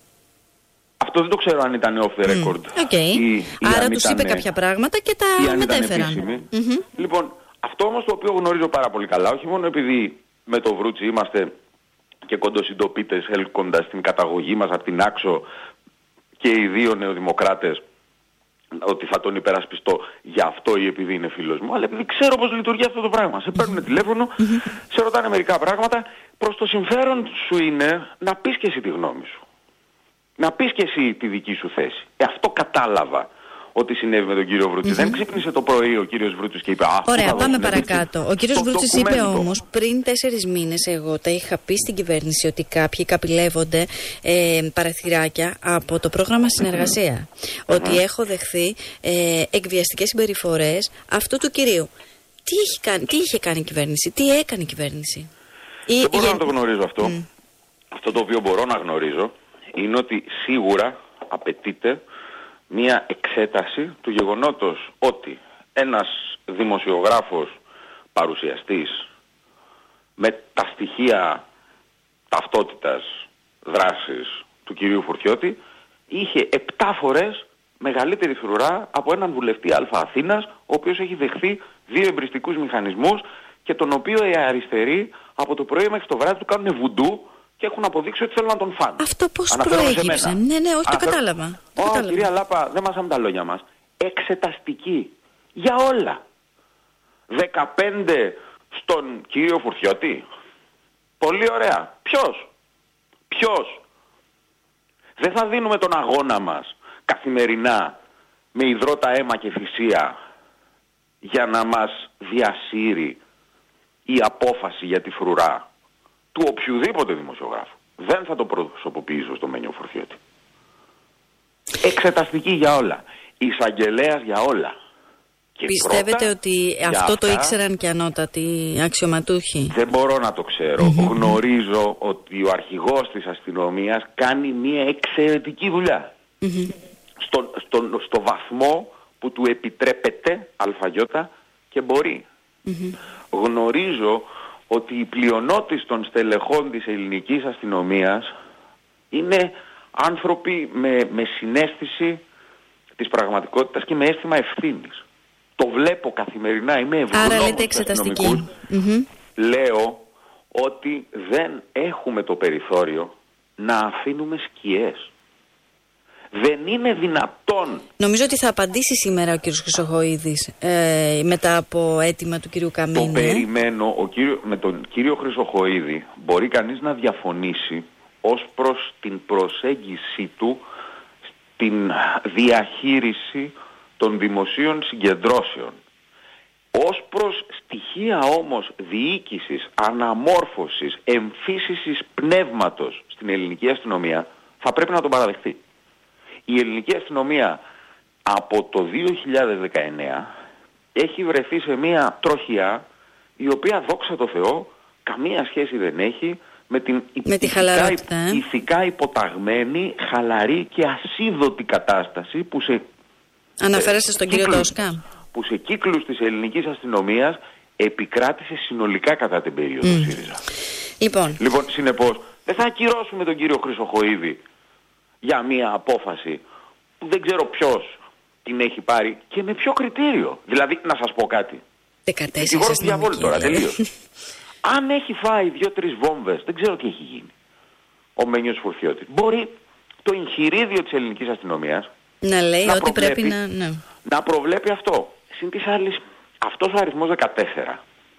Αυτό δεν το ξέρω αν ήταν off the record. Mm. Okay. Ή, ή άρα τους είπε κάποια πράγματα και τα μετέφεραν. Mm-hmm. Λοιπόν, αυτό όμως το οποίο γνωρίζω πάρα πολύ καλά, όχι μόνο επειδή με το Βρούτσι είμαστε και κοντοσυντοπίτες έλκοντας την καταγωγή μας από την Άξο και οι δύο νεοδημοκράτες, ότι θα τον υπερασπιστώ για αυτό ή επειδή είναι φίλος μου, αλλά επειδή ξέρω πώς λειτουργεί αυτό το πράγμα. Σε παίρνουν τηλέφωνο, σε ρωτάνε μερικά πράγματα, προς το συμφέρον σου είναι να πεις και εσύ τη γνώμη σου. Να πεις και εσύ τη δική σου θέση. Ε, αυτό κατάλαβα ό,τι συνέβη με τον κύριο Βρούτση. Mm-hmm. Δεν ξύπνησε το πρωί ο κύριος Βρούτσης και είπε. Ωραία, πάμε παρακάτω. Ο κύριος Βρούτσης είπε όμως πριν τέσσερις μήνες, εγώ τα είχα πει στην κυβέρνηση, ότι κάποιοι καπηλεύονται ε, παραθυράκια από το πρόγραμμα συνεργασία. Mm-hmm. Ότι έχω δεχθεί ε, εκβιαστικές συμπεριφορές αυτού του κυρίου. Τι, έχει κάνει, τι είχε κάνει η κυβέρνηση, τι έκανε η κυβέρνηση? Δεν ή, μπορώ ή... να το γνωρίζω αυτό. Mm. Αυτό το οποίο μπορώ να γνωρίζω είναι ότι σίγουρα απαιτείται μία εξέταση του γεγονότος ότι ένας δημοσιογράφος παρουσιαστής με τα στοιχεία ταυτότητας δράσης του κυρίου Φουρτιώτη είχε επτά φορές μεγαλύτερη φρουρά από έναν βουλευτή Α Αθήνας, ο οποίος έχει δεχθεί δύο εμπριστικούς μηχανισμούς και τον οποίο οι αριστεροί από το πρωί μέχρι το βράδυ του κάνουν βουντού και έχουν αποδείξει ότι θέλουν να τον φάνε. Αυτό πώς προέκυψε? Ναι, ναι, όχι, Αναφερ... το κατάλαβα. Ω, κατάλαβα. Κυρία Λάπα, δεν μασάμε τα λόγια μας. Εξεταστική. Για όλα. δεκαπέντε στον κύριο Φουρτιώτη. Πολύ ωραία. Ποιος? Ποιος? Δεν θα δίνουμε τον αγώνα μας καθημερινά με υδρότα αίμα και θυσία για να μας διασύρει η απόφαση για τη φρουρά του οποιοδήποτε δημοσιογράφου. Δεν θα το προσωποποιήσω στο Μένιο Φουρτιώτη. Εξεταστική για όλα. Εισαγγελέας για όλα. Και πιστεύετε πρώτα, ότι αυτό αυτά, το ήξεραν και ανώτατοι αξιωματούχοι? Δεν μπορώ να το ξέρω. Mm-hmm. Γνωρίζω ότι ο αρχηγός της αστυνομίας κάνει μια εξαιρετική δουλειά. Mm-hmm. Στο, στο, στο βαθμό που του επιτρέπεται αλφαγιώτα και μπορεί. Mm-hmm. Γνωρίζω ότι η πλειονότητα των στελεχών της ελληνικής αστυνομίας είναι άνθρωποι με, με συναίσθηση της πραγματικότητας και με αίσθημα ευθύνης. Το βλέπω καθημερινά, είμαι ευγνώμων. Άρα λέτε εξεταστική. Mm-hmm. Λέω ότι δεν έχουμε το περιθώριο να αφήνουμε σκιές. Δεν είναι δυνατόν. Νομίζω ότι θα απαντήσει σήμερα ο κύριος Χρυσοχοΐδης ε, μετά από αίτημα του κύριου Καμίνη. Το περιμένω. Ο κύριο, με τον κύριο Χρυσοχοΐδη μπορεί κανείς να διαφωνήσει ως προς την προσέγγιση του στην διαχείριση των δημοσίων συγκεντρώσεων. Ως προς στοιχεία όμως διοίκησης, αναμόρφωσης, εμφύσισης πνεύματος στην ελληνική αστυνομία θα πρέπει να τον παραδεχτεί. Η ελληνική αστυνομία από το δύο χιλιάδες δεκαεννέα έχει βρεθεί σε μια τροχιά η οποία, δόξα τω Θεώ, καμία σχέση δεν έχει με την με ηθικά, ε? ηθικά υποταγμένη, χαλαρή και ασίδωτη κατάσταση που σε... Αναφέρεστε στον κύριο Τόσκα. Που σε κύκλους της ελληνικής αστυνομίας επικράτησε συνολικά κατά την περίοδο mm. ΣΥΡΙΖΑ. Λοιπόν, λοιπόν συνεπώς, δεν θα ακυρώσουμε τον κύριο Χρυσοχοΐδη για μία απόφαση που δεν ξέρω ποιος την έχει πάρει και με ποιο κριτήριο. Δηλαδή, να σας πω κάτι. δεκατέσσερα διαβόλου τώρα, τελείως. Αν έχει φάει δύο-τρεις βόμβες, δεν ξέρω τι έχει γίνει ο Μένιος Φουρτιώτης. Μπορεί το εγχειρίδιο της ελληνικής αστυνομίας να λέει να ότι προβλέπει, πρέπει να... Ναι. να προβλέπει αυτό. Συν της άλλης, αυτός ο αριθμός δεκατέσσερα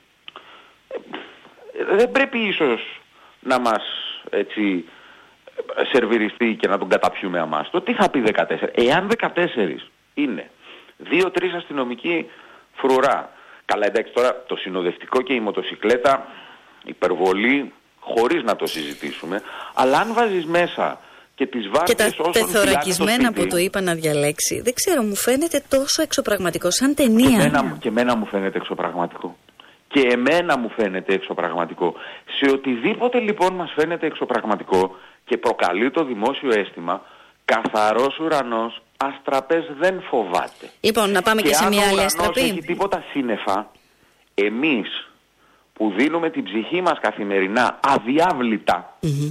ε, δεν πρέπει ίσως να μας έτσι σερβιριστεί και να τον καταπιούμε αμάστο. Τι θα πει δεκατέσσερα? Εάν δεκατέσσερα είναι δύο-τρεις αστυνομικοί φρουρά. Καλά, εντάξει, τώρα το συνοδευτικό και η μοτοσικλέτα, υπερβολή, χωρίς να το συζητήσουμε. Αλλά αν βάζεις μέσα και τις βάρκες όσων και τα τεθωρακισμένα που το είπα να διαλέξει, δεν ξέρω, μου φαίνεται τόσο εξωπραγματικό, σαν ταινία. Και εμένα, και εμένα μου φαίνεται εξωπραγματικό. Και εμένα μου φαίνεται εξωπραγματικό. Σε οτιδήποτε λοιπόν μας φαίνεται εξωπραγματικό και προκαλεί το δημόσιο αίσθημα, καθαρός ουρανός, αστραπές δεν φοβάται. Λοιπόν, να πάμε και, και σε μια άλλη αστραπή. Αν ο ουρανός έχει τίποτα σύννεφα, εμείς που δίνουμε την ψυχή μας καθημερινά αδιάβλητα, mm-hmm.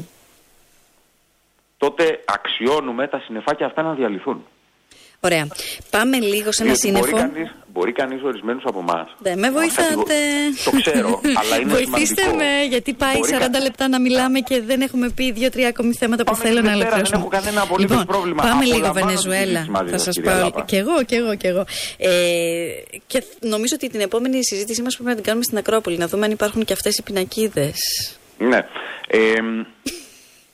τότε αξιώνουμε τα συννεφάκια αυτά να διαλυθούν. Ωραία. Πάμε λίγο σε ένα Διότι σύννεφο. Μπορεί κανείς, μπορεί κανείς ορισμένους από εμάς. Δεν με βοηθάτε. Το ξέρω, αλλά είναι βοηθήστε σημαντικό. με, γιατί πάει μπορεί σαράντα κα... λεπτά να μιλάμε και δεν έχουμε πει δύο-τρία ακόμη θέματα που πάμε θέλω να ολοκληρώσουμε. Δεν έχω κανένα απολύτως λοιπόν, πρόβλημα. Πάμε λίγο Βενεζουέλα. Θα σας πω. Κι εγώ, κι εγώ, κι εγώ. Ε, και νομίζω ότι την επόμενη συζήτησή μας πρέπει να την κάνουμε στην Ακρόπολη, να δούμε αν υπάρχουν και αυτές οι πινακίδες. Ναι. Ε,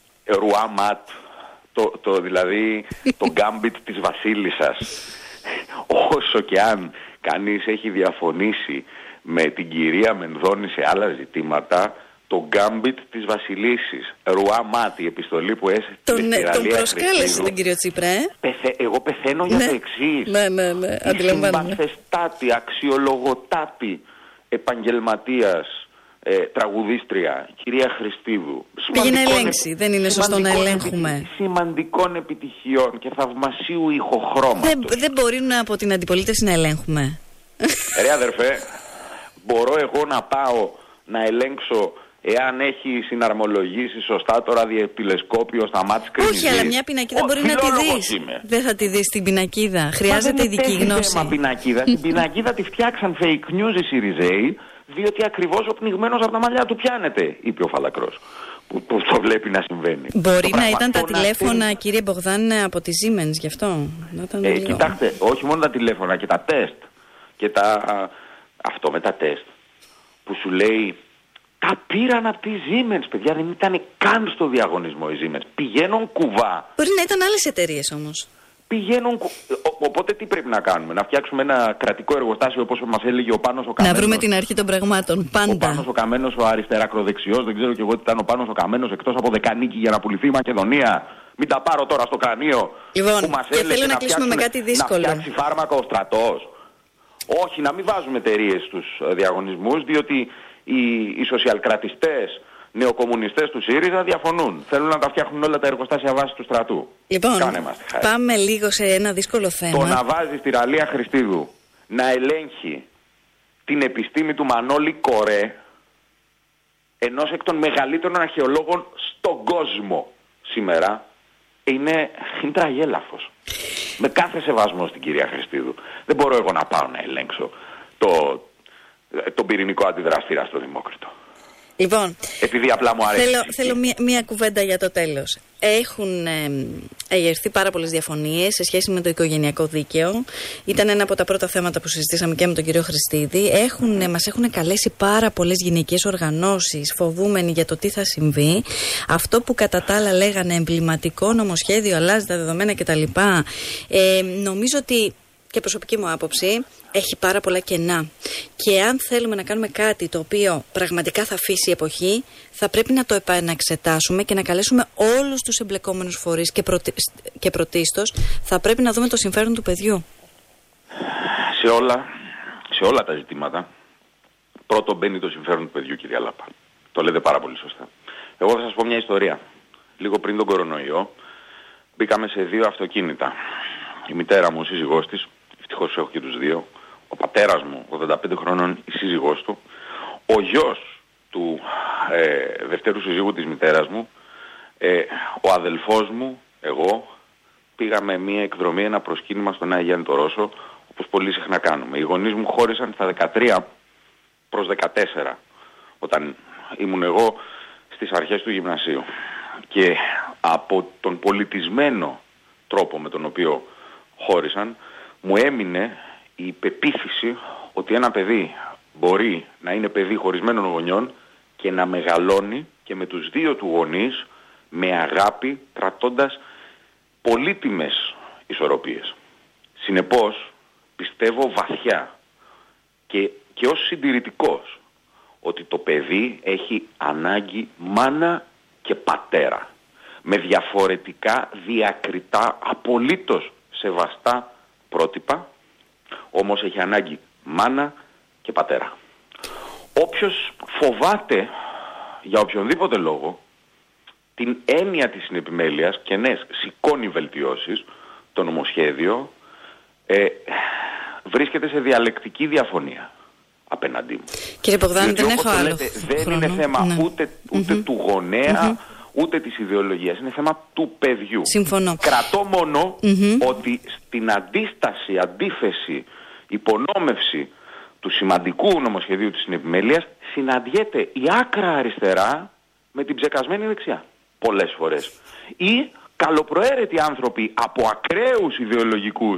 Ρουά Ματ, το, το, δηλαδή το γκάμπιτ της βασίλισσας. όσο και αν κανείς έχει διαφωνήσει με την κυρία Μενδώνη σε άλλα ζητήματα, το γκάμπιτ της Βασιλίσσης, ρουά μάτι, επιστολή που έστειλε στη Ραλία Τον προσκάλεσε τον κύριο Τσίπρα, ε? Πεθε, εγώ πεθαίνω για ναι. το εξής. Ναι, ναι, ναι, αντιλαμβάνομαι. Συμπαθεστάτη, αξιολογοτάτη, επαγγελματίας, ε, τραγουδίστρια, κυρία Χριστίδου. Πήγε να ελέγξει, δεν είναι σωστό να ελέγχουμε. Επιτυχ, σημαντικών επιτυχιών και θαυμασίου ηχοχρώματος. Δεν, δεν μπορεί από την αντιπολίτευση να ελέγχουμε. Ρε αδερφέ, μπορώ εγώ να πάω να ελέγξω εάν έχει συναρμολογήσει σωστά το ραδιοτηλεσκόπιο στα μάτια της κριτικής. Όχι, αλλά μια πινακίδα μπορεί να τη δεις. Δεν θα τη δεις την πινακίδα. Χρειάζεται ειδική γνώση. Μα πινακίδα. Την πινακίδα τη φτιάξαν fake news οι Σιριζέοι, διότι ακριβώς ο πνιγμένος από τα μαλλιά του πιάνεται, είπε ο Φαλακρός. Που, που το βλέπει να συμβαίνει. Μπορεί να ήταν τα τηλέφωνα, θέλει... κύριε Μπογδάν, από τη Siemens γι' αυτό. Ε, λίγο... Κοιτάξτε, όχι μόνο τα τηλέφωνα και τα τεστ. Και τα... αυτό με τα τεστ. Που σου λέει, τα πήραν από τη Siemens, παιδιά, δεν ήταν καν στο διαγωνισμό η Siemens. Πηγαίνουν κουβά. Μπορεί να ήταν άλλες εταιρείες όμως. Πηγαίνουν κου... Ο, οπότε τι πρέπει να κάνουμε, να φτιάξουμε ένα κρατικό εργοστάσιο όπως μας έλεγε ο Πάνος ο Καμένος. Να βρούμε την αρχή των πραγμάτων, πάντα. Ο Πάνος ο Καμένος, ο αριστερακροδεξιός, δεν ξέρω και εγώ τι ήταν ο Πάνος ο Καμένος, εκτός από Δεκανίκη για να πουληθεί η Μακεδονία. Μην τα πάρω τώρα στο κρανίο. Λοιπόν, που μας και θέλω να, να κλείσουμε με κάτι δύσκολο. Να φτιάξει φάρμακα ο στρατός. Όχι, να μην βάζουμε εταιρείες στους διαγωνισμούς, διότι οι, οι σοσιαλκρατιστές, νεοκομμουνιστές του ΣΥΡΙΖΑ διαφωνούν. Θέλουν να τα φτιάχνουν όλα τα εργοστάσια βάση του στρατού. Λοιπόν, πάμε λίγο σε ένα δύσκολο θέμα. Το να βάζει στη Ραλία Χριστίδου να ελέγχει την επιστήμη του Μανώλη Κορέ, ενός εκ των μεγαλύτερων αρχαιολόγων στον κόσμο σήμερα, είναι, είναι τραγέλαφος. Με κάθε σεβασμό στην κυρία Χριστίδου. Δεν μπορώ εγώ να πάω να ελέγξω το, τον πυρηνικό αντιδραστήρα στο Δημόκριτο. Λοιπόν, επειδή απλά μου αρέσει. Θέλω, θέλω μία, μία κουβέντα για το τέλος. Έχουν ε, εγερθεί πάρα πολλές διαφωνίες σε σχέση με το οικογενειακό δίκαιο. Ήταν ένα από τα πρώτα θέματα που συζητήσαμε και με τον κύριο Χριστίδη. Έχουν, ε, μας έχουν καλέσει πάρα πολλές γυναικείες οργανώσεις, φοβούμενοι για το τι θα συμβεί. Αυτό που κατά τα άλλα λέγανε εμβληματικό νομοσχέδιο, αλλάζει τα δεδομένα κτλ. Ε, νομίζω ότι, και προσωπική μου άποψη, έχει πάρα πολλά κενά. Και αν θέλουμε να κάνουμε κάτι το οποίο πραγματικά θα αφήσει εποχή, θα πρέπει να το επαναξετάσουμε και να καλέσουμε όλους τους εμπλεκόμενους φορείς και, προτι... και πρωτίστως θα πρέπει να δούμε το συμφέρον του παιδιού. Σε όλα, σε όλα τα ζητήματα, πρώτον μπαίνει το συμφέρον του παιδιού, κυρία Λάπα. Το λέτε πάρα πολύ σωστά. Εγώ θα σας πω μια ιστορία. Λίγο πριν τον κορονοϊό, μπήκαμε σε δύο αυτοκίνητα. Η μητέρα μου, ο σύζυγός της, ευτυχώς έχω και τους δύο, ο πατέρας μου, ογδόντα πέντε χρονών, η σύζυγός του, ο γιος του ε, δευτέρου συζύγου της μητέρας μου, ε, ο αδελφός μου, εγώ, πήγαμε μια εκδρομή, ένα προσκύνημα στον Άγιο Γιάννη το Ρώσο, όπως πολύ συχνά κάνουμε. Οι γονείς μου χώρισαν στα δεκατρία προς δεκατέσσερα, όταν ήμουν εγώ στις αρχές του γυμνασίου. Και από τον πολιτισμένο τρόπο με τον οποίο χώρισαν, μου έμεινε η πεποίθηση ότι ένα παιδί μπορεί να είναι παιδί χωρισμένων γονιών και να μεγαλώνει και με τους δύο του γονείς με αγάπη, κρατώντας πολύτιμες ισορροπίες. Συνεπώς, πιστεύω βαθιά και, και ως συντηρητικός ότι το παιδί έχει ανάγκη μάνα και πατέρα με διαφορετικά, διακριτά, απολύτως σεβαστά πρότυπα, όμως έχει ανάγκη μάνα και πατέρα. Όποιος φοβάται για οποιονδήποτε λόγο την έννοια της συνεπιμέλειας και ναι, σηκώνει βελτιώσεις, το νομοσχέδιο ε, βρίσκεται σε διαλεκτική διαφωνία απέναντί μου. Κύριε Μπογδάνη, δεν έχω άλλο λέτε, δεν χρόνο. Είναι θέμα ναι. ούτε, ούτε mm-hmm. του γονέα, mm-hmm. ούτε της ιδεολογίας. Είναι θέμα του παιδιού. Συμφωνώ. Κρατώ μόνο mm-hmm. ότι στην αντίσταση, αντίθεση, υπονόμευση του σημαντικού νομοσχεδίου της συνεπιμέλειας συναντιέται η άκρα αριστερά με την ψεκασμένη δεξιά. Πολλές φορές. Ή καλοπροαίρετοι άνθρωποι από ακραίους ιδεολογικούς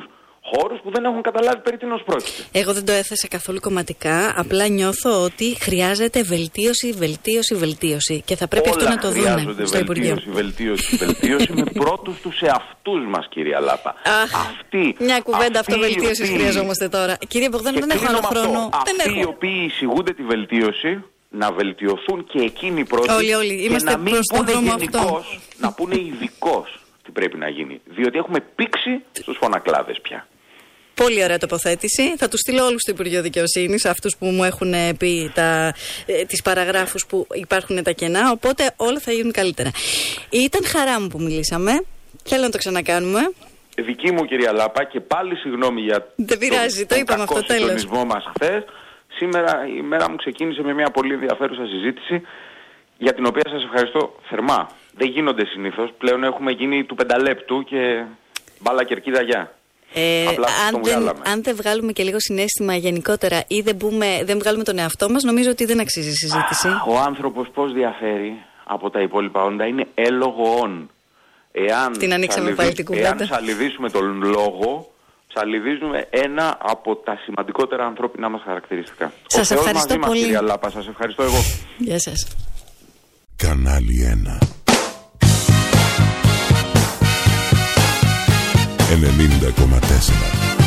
χώρους που δεν έχουν καταλάβει περί τίνος πρόκειται. Εγώ δεν το έθεσα καθόλου κομματικά. Απλά νιώθω ότι χρειάζεται βελτίωση, βελτίωση, βελτίωση. Και θα πρέπει Όλα αυτό να το δούμε στο Υπουργείο. Βελτίωση, βελτίωση, βελτίωση με πρώτους τους εαυτούς μας, κυρία Λάπα. Αχ, αυτοί, μια κουβέντα αυτοί αυτοβελτίωσης οποίοι... χρειαζόμαστε τώρα. Κύριε Μπογδάνου, δεν έχω άλλο χρόνο. Αυτοί δεν έχω. οι οποίοι εισηγούνται τη βελτίωση, να βελτιωθούν και εκείνοι πρώτοι. Όλοι, όλοι. Και είμαστε να μην προς τον πούνε δρόμο γενικώς, αυτό. να πούνε ειδικώς τι πρέπει να γίνει. Διότι έχουμε πήξει στους φωνακλάδες πια. Πολύ ωραία τοποθέτηση. Θα του στείλω όλους στο Υπουργείο Δικαιοσύνης, αυτούς που μου έχουν πει τα, ε, τις παραγράφους που υπάρχουν τα κενά, οπότε όλα θα γίνουν καλύτερα. Ήταν χαρά μου που μιλήσαμε. Θέλω να το ξανακάνουμε. Δική μου, κυρία Λάπα, και πάλι συγγνώμη για Δεν πειράζει, τον, το είπαμε τον αυτό, τέλος. συντονισμό μας χθες. Σήμερα η μέρα μου ξεκίνησε με μια πολύ ενδιαφέρουσα συζήτηση, για την οποία σας ευχαριστώ θερμά. Δεν γίνονται συνήθως. Πλέον έχουμε γίνει του πενταλέπτου και μπάλα κερκίδα γεια. Ε, Απλά αν, δεν, αν δεν βγάλουμε και λίγο συναίσθημα γενικότερα ή δεν, μπούμε, δεν βγάλουμε τον εαυτό μας, νομίζω ότι δεν αξίζει η συζήτηση. Ο άνθρωπος πώς διαφέρει από τα υπόλοιπα όντα είναι έλογο όν. Εάν την ανοίξαμε ψαλιδί, πάλι την κουβέντα. Εάν ψαλιδίσουμε τον λόγο, ψαλιδίζουμε ένα από τα σημαντικότερα ανθρώπινα μας χαρακτηριστικά. Σας Ο ευχαριστώ Θεός μαζί πολύ. μας, κυρία Λάπα, σας ευχαριστώ εγώ. Γεια σας. Κανάλι ένα ενενήντα κόμμα τέσσερα